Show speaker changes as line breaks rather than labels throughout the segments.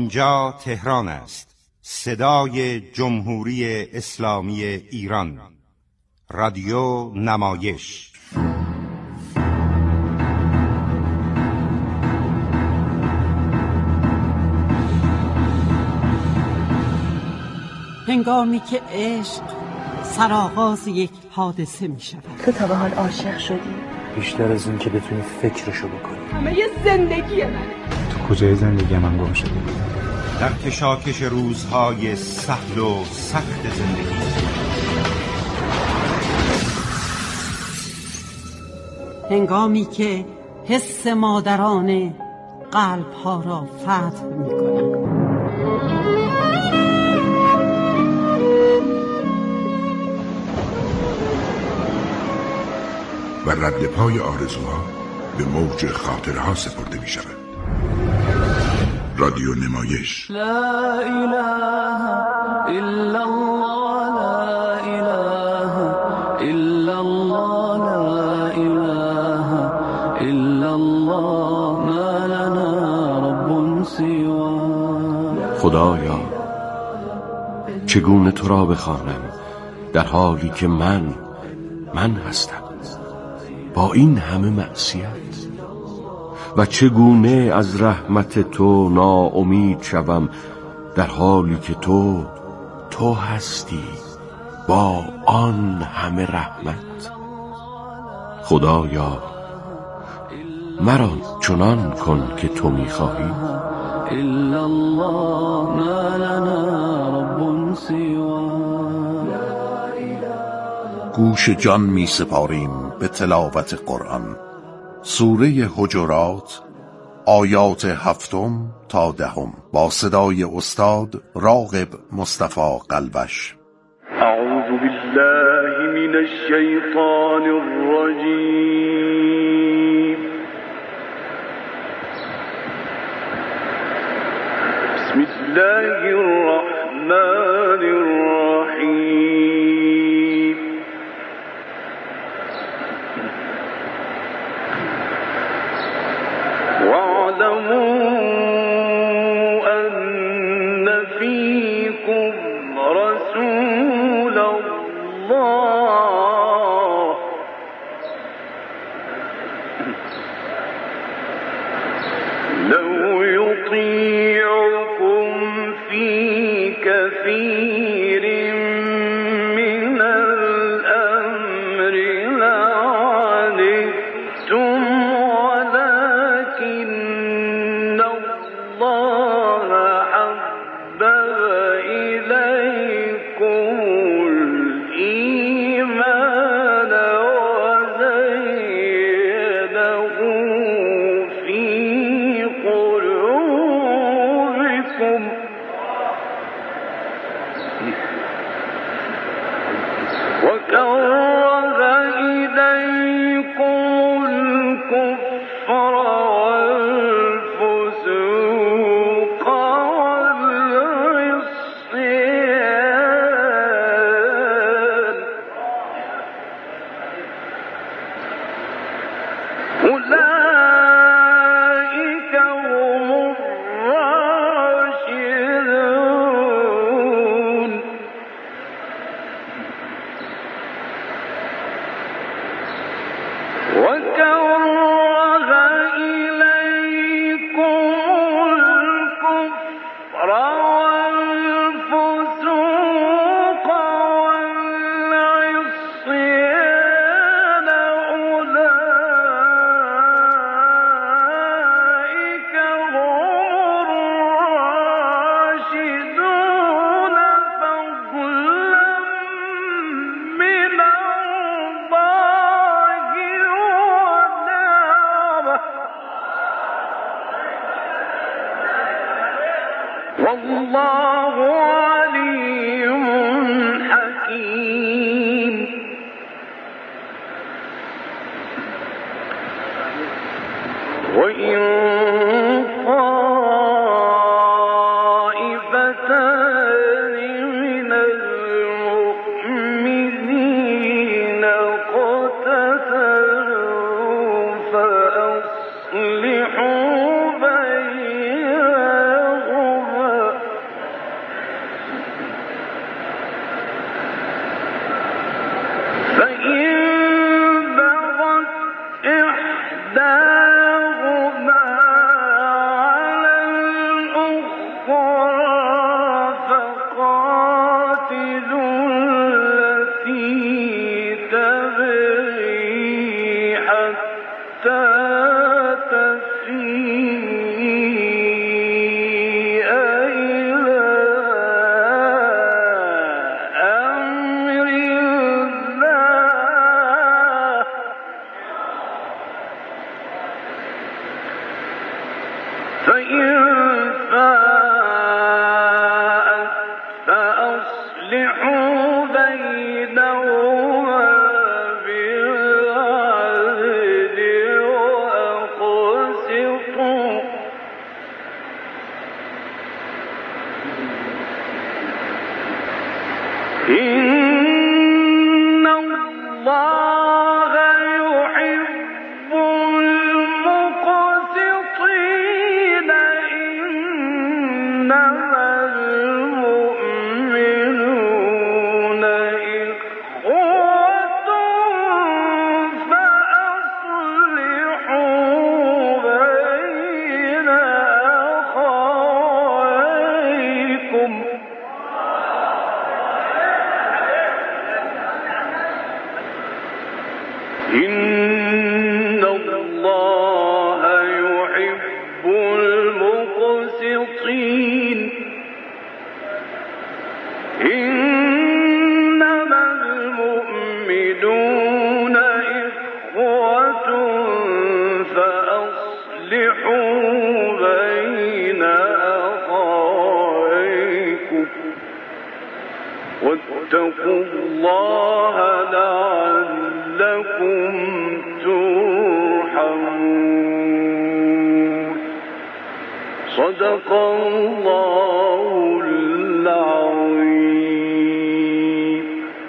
اینجا تهران است، صدای جمهوری اسلامی ایران، رادیو نمایش.
هنگامی که عشق سرآغاز یک حادثه می شود.
تو تا به حال عاشق شدی؟
بیشتر از این که بتونی فکرشو بکنی.
همه یه زندگی منه.
تو کجای زندگی من گم شدی؟
در کشاکش روزهای سهل و سخت زندگی.
هنگامی که حس مادرانه قلب‌ها را فتح می‌کند.
و رد پای آرزوها به موج خاطرها سپرده می شود. رادیو نمایش.
لا اله الا الله، لا اله الا الله، لا اله الا الله، ما لنا رب سواه.
خدایا چگونه تو را بخوانم در حالی که من هستم با این همه معصیت، و چگونه از رحمت تو ناامید شوم در حالی که تو هستی با آن همه رحمت. خدایا مرا چنان کن که تو می‌خواهی.
الا الله، ما لنا رب سواه.
گوش جان می سپاریم به تلاوت قرآن. سوره حجرات، آیات 7 تا 10 با صدای استاد راغب مصطفی قلبش.
اعوذ بالله من الشیطان الرجیم. بسم الله الرحمن الرحیم. واعلموا أن فيكم رسول الله لو يطيعكم في كثير من الأمر لعنتم، وكره إليكم الكفر والفسوق والعصيان، أولئك هم الراشدون. وكره إليكم الكفر والفسوق والعصيان، أولئك هم الراشدون فضلا من والله عليم حكيم. وإن طائفتان من المؤمنين اقتتلوا فأصلحوا بينهما واتقوا الله لعلكم ترحمون صدق الله العظیم.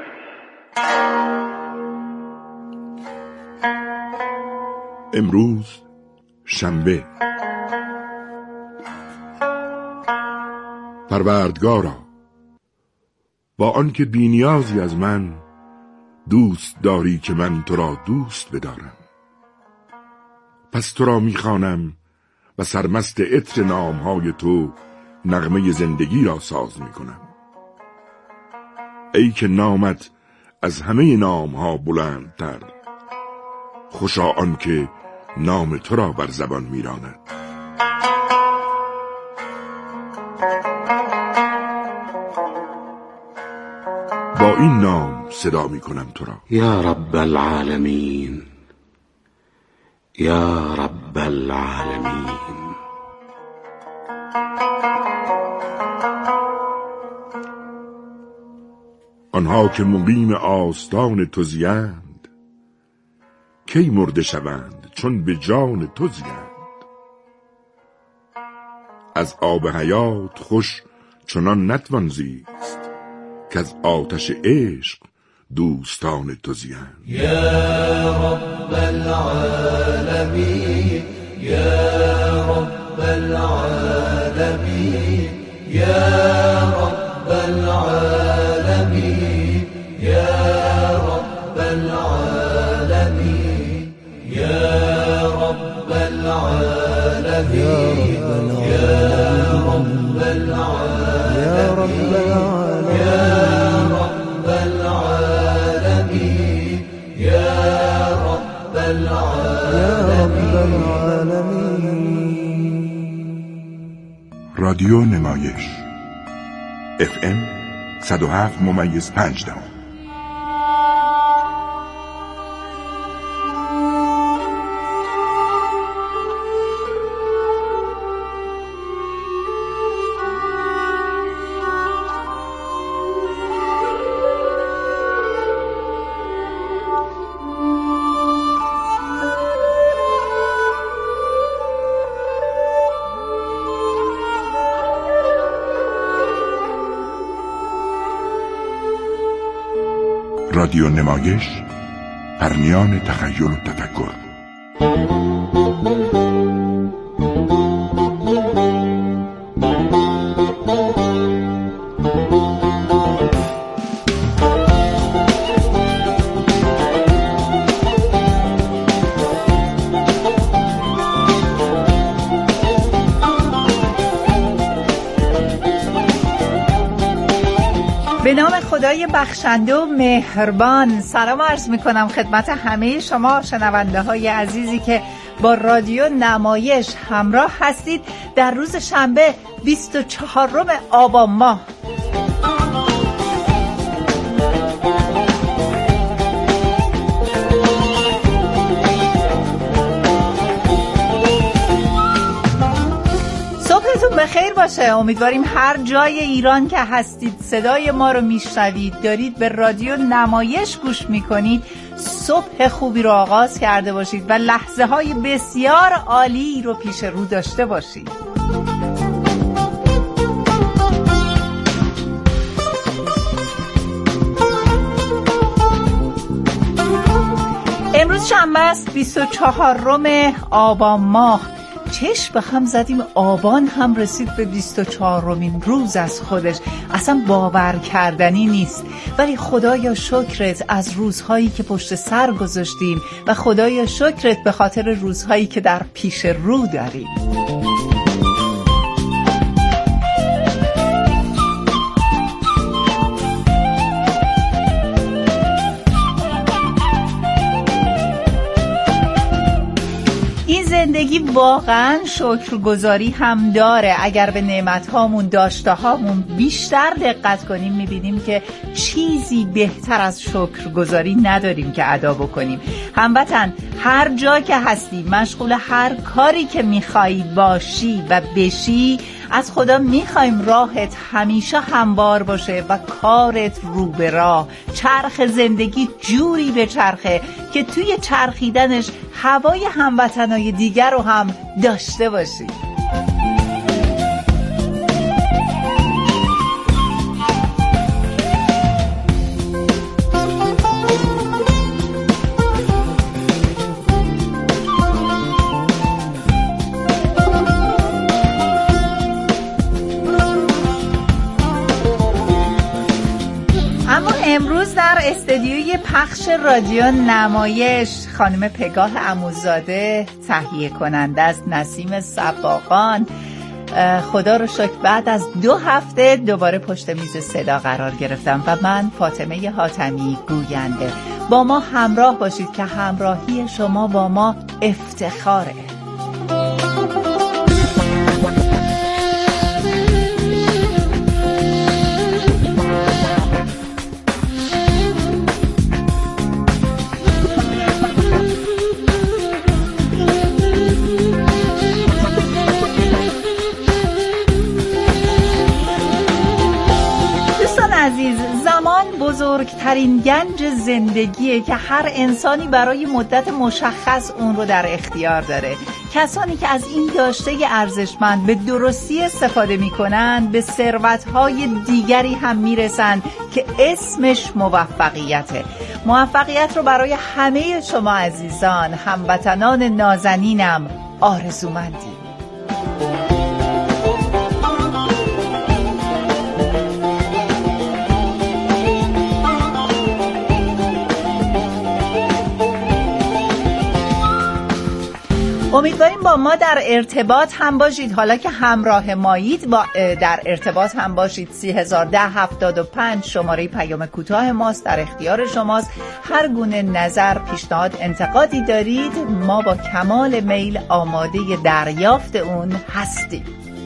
امروز شنبه. پروردگارا، با آنکه بی‌نیازی از من دوست داری که من تو را دوست بدارم، پس تو را می‌خوانم و سرمست عطر نام‌های تو نغمه زندگی را ساز می‌کنم. ای که نامت از همه نام‌ها بلندتر، خوشا آنکه نام تو را بر زبان می‌راند. با این نام صدا می‌کنم تو را.
یا رب العالمین، یا رب العالمین.
آنها که مقیم آستان تو زیند، کی مرده شوند چون به جان تو زیند. از آب حیات خوش چنان نتوان زیست، که از آتش عشق دوستان تو زیند.
یا رب العالمین، یا رب العالمین، یا رب العالمین، یا رب العالمین، یا رب العالمین، یا رب العالمین، یا رب العالمین، یا رب العالمین.
رادیو نمایش FM 107.5. رادیو نمایش، پرنیان تخیل و تفکر.
به نام خدای بخشنده و مهربان سلام عرض میکنم خدمت همه شما شنونده های عزیزی که با رادیو نمایش همراه هستید در روز شنبه 24 آبان ماه. صبحتون بخیر باشه. امیدواریم هر جای ایران که هستید صدای ما رو میشنوید، دارید به رادیو نمایش گوش میکنید، صبح خوبی رو آغاز کرده باشید و لحظه های بسیار عالی رو پیش رو داشته باشید. امروز شنبه است 24 آبان ماه. چشم به هم زدیم آبان هم رسید به 24مین روز از خودش. اصلا باور کردنی نیست، ولی خدایا شکرت از روزهایی که پشت سر گذاشتیم و خدایا شکرت به خاطر روزهایی که در پیش رو داریم. زندگی واقعا شکرگزاری هم داره. اگر به نعمت‌هامون داشته‌هامون بیشتر دقت کنیم می‌بینیم که چیزی بهتر از شکرگزاری نداریم که ادا بکنیم. هموطن هر جا که هستی، مشغول هر کاری که می‌خوایی باشی و بشی، از خدا میخوایم راهت همیشه هموار باشه و کارت رو به راه. چرخ زندگی جوری به چرخه که توی چرخیدنش هوای هموطنای دیگر رو هم داشته باشی. امروز در استودیوی پخش رادیو نمایش خانم پگاه عموزاده تهیه کننده از نسیم سباقان، خدا رو شکر بعد از 2 هفته دوباره پشت میز صدا قرار گرفتم و من فاطمه حاتمی گوینده. با ما همراه باشید که همراهی شما با ما افتخاره. بزرگترین گنج زندگیه که هر انسانی برای مدت مشخص اون رو در اختیار داره. کسانی که از این داشته ارزشمند به درستی استفاده میکنن به ثروت‌های دیگری هم میرسن که اسمش موفقیته. موفقیت رو برای همه شما عزیزان، هموطنان نازنینم آرزومندیم. امیدواریم با ما در ارتباط هم باشید. حالا که همراه مایید در ارتباط هم باشید. 301075 شماره پیام کوتاه ماست، در اختیار شماست. هر گونه نظر، پیشنهاد، انتقادی دارید ما با کمال میل آماده دریافت اون هستیم.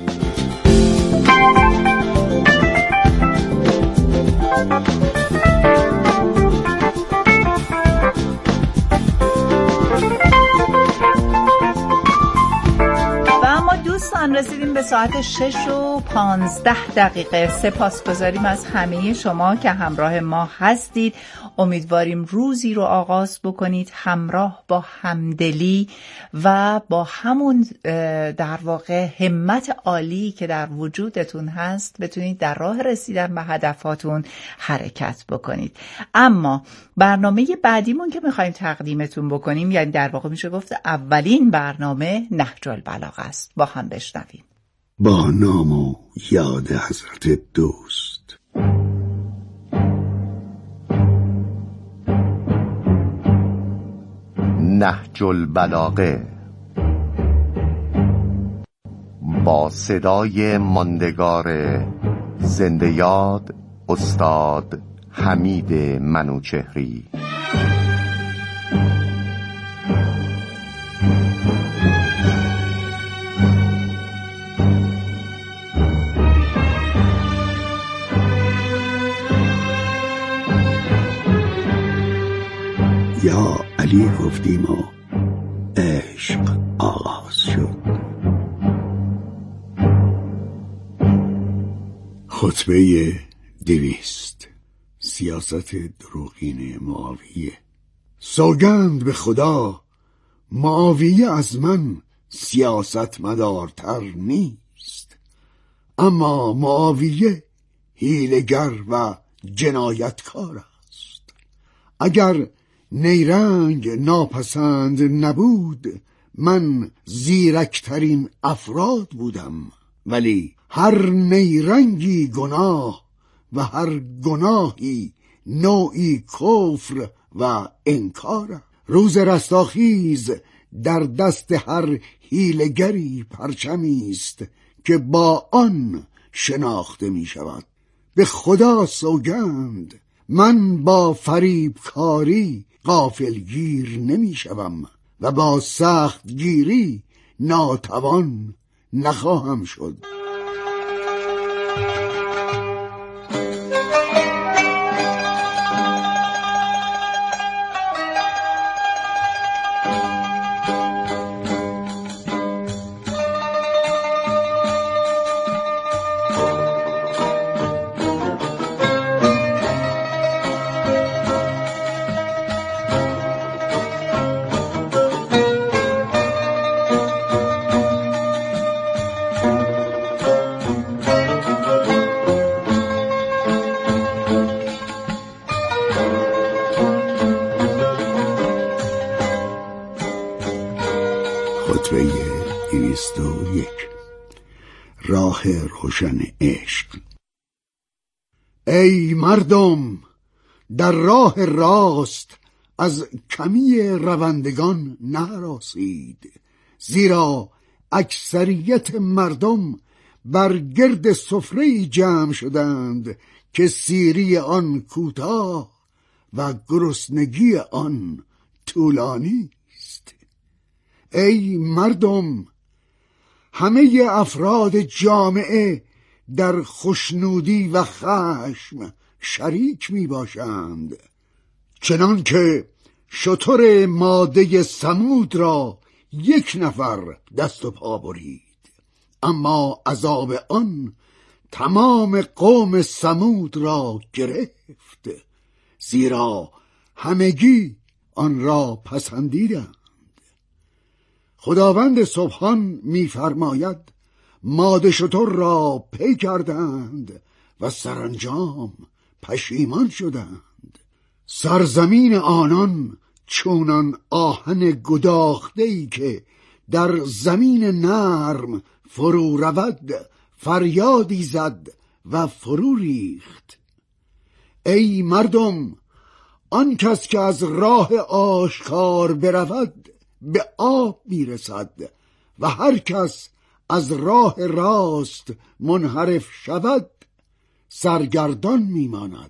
رسیدیم به ساعت 6:15. سپاسگزاریم از همه شما که همراه ما هستید. امیدواریم روزی رو آغاز بکنید همراه با همدلی و با همون در واقع همت عالی که در وجودتون هست بتونید در راه رسیدن به هدفاتون حرکت بکنید. اما برنامه بعدیمون که میخوایم تقدیمتون بکنیم، یعنی در واقع میشه گفت اولین برنامه، نهج البلاغه است. با هم بشنویم.
با نام و یاد حضرت دوست.
نهج البلاغه با صدای ماندگار زنده یاد استاد حمید منوچهری.
یا علی گفتیم و عشق آغاز شد. خطبه 200. سیاست دروغین معاویه. سوگند به خدا، معاویه از من سیاست مدارتر نیست، اما معاویه حیله‌گر و جنایتکار است. اگر نیرنگ ناپسند نبود، من زیرکترین افراد بودم، ولی هر نیرنگی گناه و هر گناهی نوعی کفر و انکار. روز رستاخیز در دست هر حیله‌گری پرچمی است که با آن شناخته می شود. به خدا سوگند، من با فریبکاری غافلگیر نمی شوم و با سخت گیری ناتوان نخواهم شد. راه روشن عشق. ای مردم، در راه راست از کمی روندگان نهراسید، زیرا اکثریت مردم بر گرد سفره جمع شدند که سیری آن کوتاه و گرسنگی آن طولانی است. ای مردم، همه افراد جامعه در خوشنودی و خشم شریک می باشند، چنان که شتر ماده ثمود را یک نفر دست و پا برید، اما عذاب آن تمام قوم ثمود را گرفت، زیرا همگی آن را پسندیدند. خداوند سبحان می‌فرماید ماده شتر را پی کردند و سرانجام پشیمان شدند. سرزمین آنان چونان آهن گداخته‌ای که در زمین نرم فرو رود فریادی زد و فرو ریخت. ای مردم، آن کس که از راه آشکار برود به آب میرسد و هر کس از راه راست منحرف شود سرگردان میماند.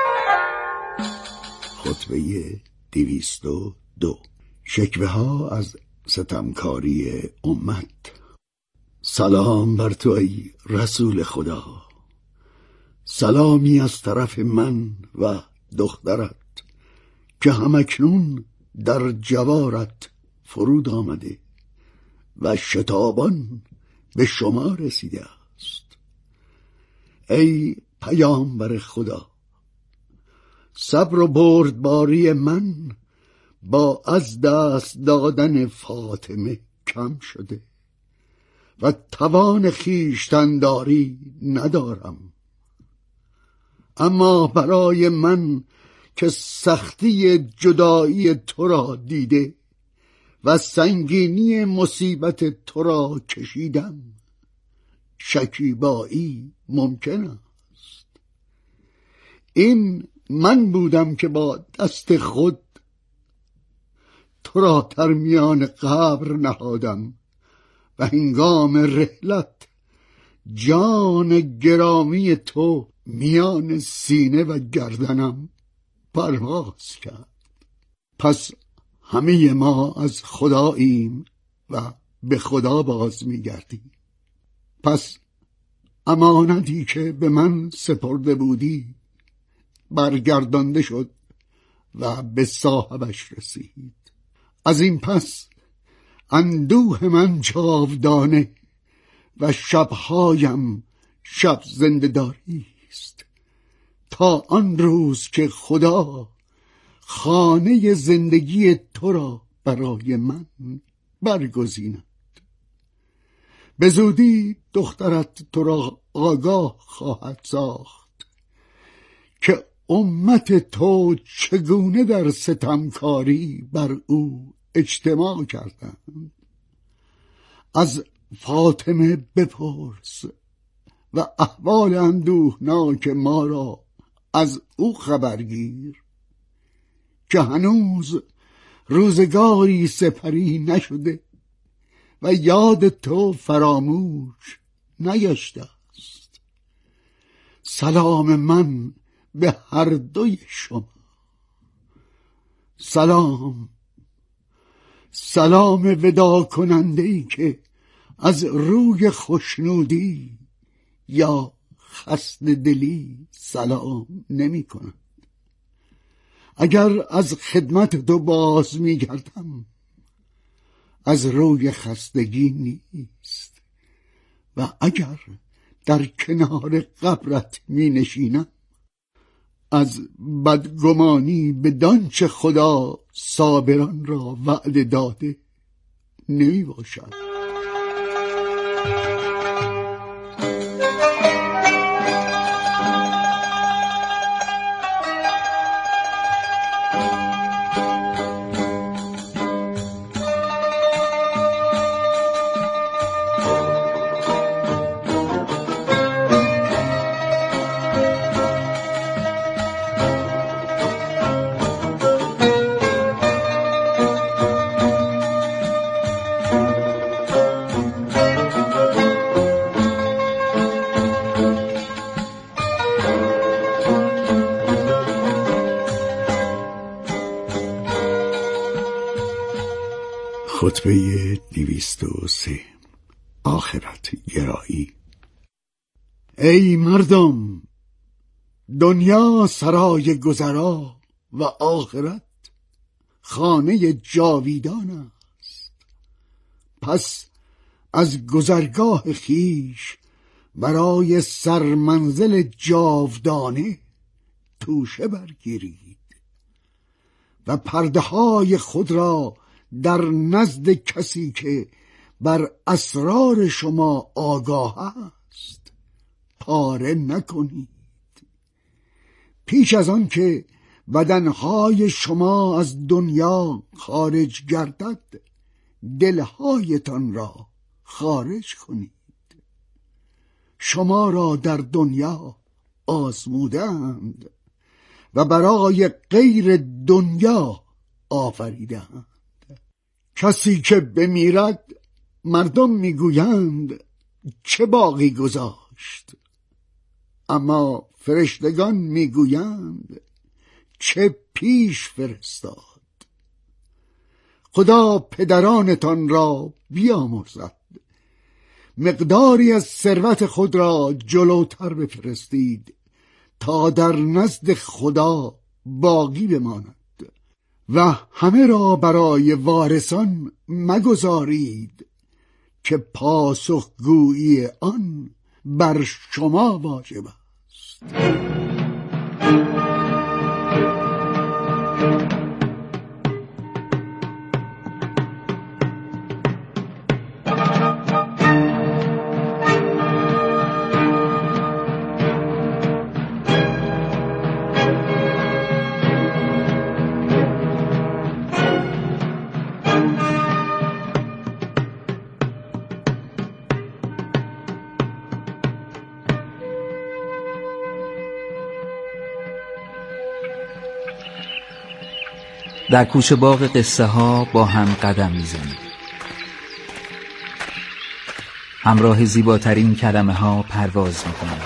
خطبه 202. شکوه ها از ستمکاری امت. سلام بر تو ای رسول خدا، سلامی از طرف من و دخترت که همکنون در جوارت فرود آمده و شتابان به شما رسیده است. ای پیامبر خدا، صبر و بردباری من با از دست دادن فاطمه کم شده و توان خویشتن‌داری ندارم، اما برای من که سختی جدایی تو را دیده و سنگینی مصیبت تو را کشیدم شکیبایی ممکن است. این من بودم که با دست خود تو را در میان قبر نهادم و هنگام رحلت جان گرامی تو میان سینه و گردنم پرواز کرد. پس همه ما از خداییم و به خدا باز میگردیم. پس امانتی که به من سپرده بودی برگردانده شد و به صاحبش رسید. از این پس اندوه من جاودانه و شبهایم شب زنده‌داری است، تا آن روز که خدا خانه زندگی تو را برای من برگزیند. به زودی دخترت تو را آگاه خواهد ساخت که امت تو چگونه در ستمکاری بر او اجتماع کردند. از فاطمه بپرس و احوال اندوهناک ما را از او خبرگیر که هنوز روزگاری سپری نشده و یاد تو فراموش نگشته است. سلام من به هر دوی شما. سلام ودا کننده‌ای که از روی خوشنودی یا خسته دلی سلام نمی کند. اگر از خدمت تو باز می گردم از روی خستگی نیست و اگر در کنار قبرت می نشینم از بدگمانی به دانچه خدا صابران را وعده داده نمی باشد. خطبه 203 آخرت گرایی. ای مردم، دنیا سرای گذرا و آخرت خانه جاویدان است. پس از گذرگاه خیش برای سرمنزل جاودانه توشه برگیرید و پرده های خود را در نزد کسی که بر اسرار شما آگاه است پاره نکنید. پیش از آن که بدنهای شما از دنیا خارج گردد دلهایتان را خارج کنید. شما را در دنیا آزمودند و برای غیر دنیا آفریدند. کسی که بمیرد مردم میگویند چه باقی گذاشت، اما فرشتگان میگویند چه پیش فرستاد. خدا پدرانتان را بیامرزد، مقداری از ثروت خود را جلوتر بفرستید تا در نزد خدا باقی بماند و همه را برای وارثان مگذارید که پاسخگویی آن بر شما واجب است.
در کوچه باغ قصه ها با هم قدم میزنیم. همراه زیباترین کلمه ها پرواز میکنیم.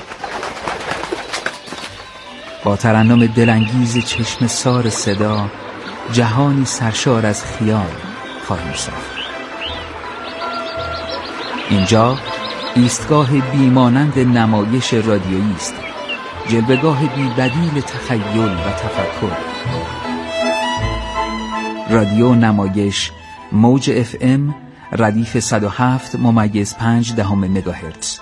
با ترنم دلانگیز چشم سار صدا جهانی سرشار از خیال خواهیم ساخت. اینجا ایستگاه بیمانند نمایش رادیویی است، جلوه‌گاه بی‌بدیل تخیل و تفکر. رادیو نمایش موج FM ردیف 107.5 مگاهرتز.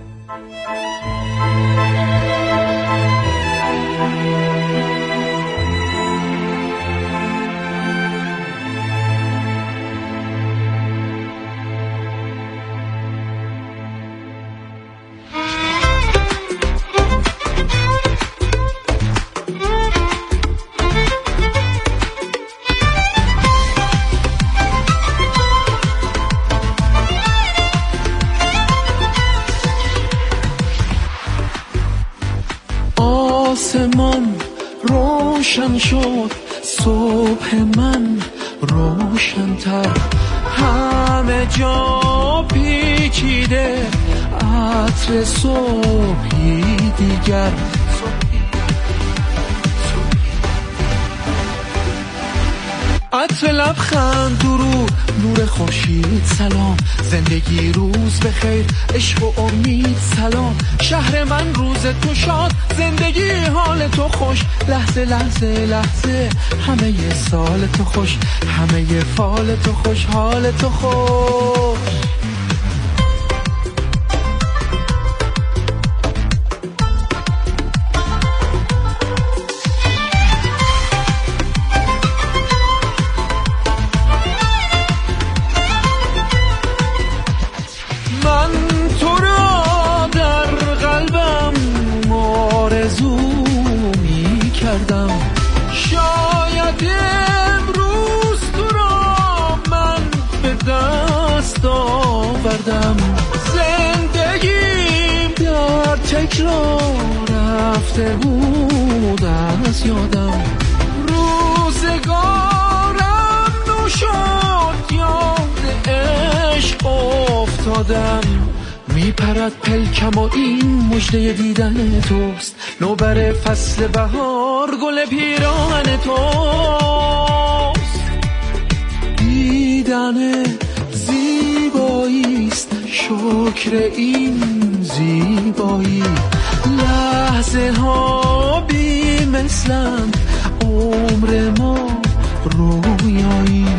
آسمان روشن شد، صبح من روشن‌تر، همه جا پیچیده عطر صبحی دیگر. عطر لبخند، درود، نور خورشید، سلام، زندگی روز بخیر، عشق و امید سلام. شهر من روز تو شاد، زندگی حال تو خوش، لحظه لحظه لحظه همه سال تو خوش، همه فال تو خوش، حال تو خوش. شاید امروز تو را من به دست آوردم، زندگیم در تکرار رفته بود از یادم، روزگارم نو شد یاد عشق افتادم، میپرد پلکم و این مژده دیدن توست، نوبر فصل بهار گل پیراهن توست. دیدن زیباییست شکر این زیبایی، لحظه ها بی مثلن عمر ما رویایی.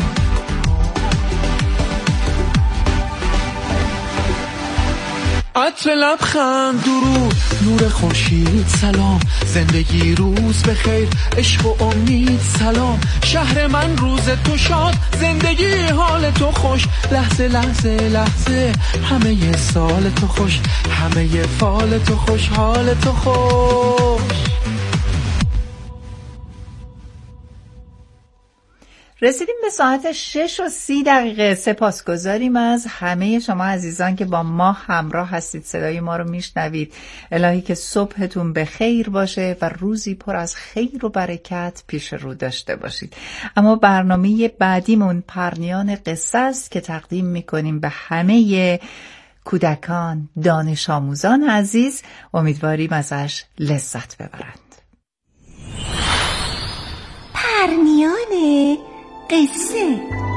عطر لبخند درود نور خورشید سلام، زندگی روز بخیر عشق و امید سلام. شهر من روز تو شاد زندگی حال تو خوش، لحظه لحظه لحظه همه سال تو خوش، همه فال تو خوش حال تو خوش.
رسیدیم به ساعت 6:30. سپاسگزاریم از همه شما عزیزان که با ما همراه هستید، صدای ما رو میشنوید. الهی که صبحتون به خیر باشه و روزی پر از خیر و برکت پیش رو داشته باشید. اما برنامه بعدیمون پرنیان قصه است که تقدیم میکنیم به همه کودکان، دانش آموزان عزیز. امیدواریم ازش لذت ببرند.
پرنیان قصه.